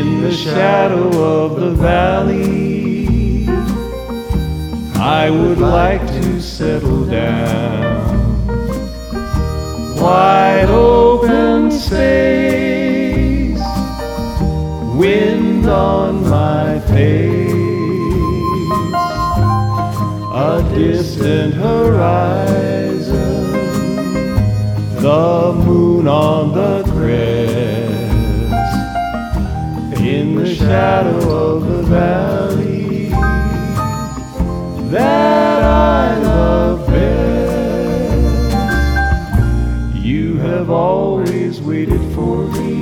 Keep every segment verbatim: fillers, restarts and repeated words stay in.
In the shadow of the valley, I would like to settle down. Wide open space, wind on my face, a distant horizon, the moon on the crest. In the shadow of the valley that I love best, you have always waited for me,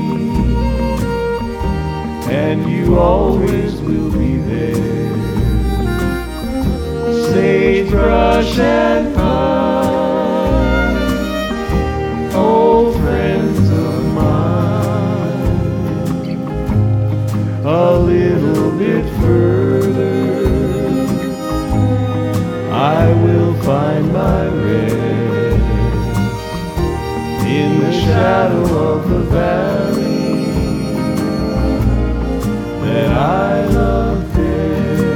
and you always will be there. Sagebrush and pine, old friends of mine. A little bit further, I will find my rest in the shadow of the valley that I love best.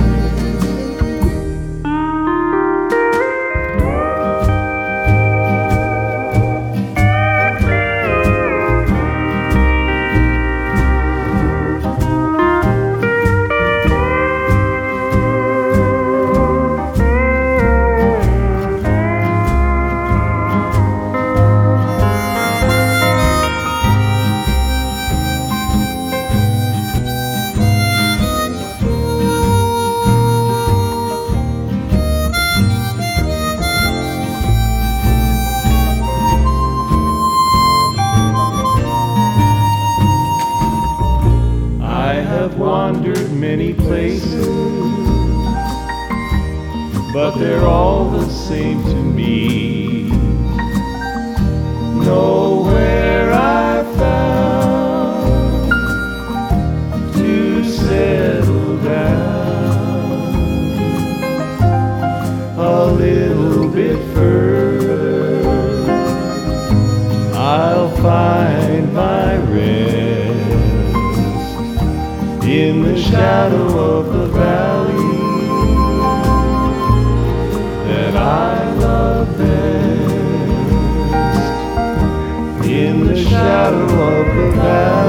I've wandered many places, but they're all the same to me. Nowhere I've found to settle down. A little bit further, I'll find my rest in the shadow of the valley that I love best. In the shadow of the valley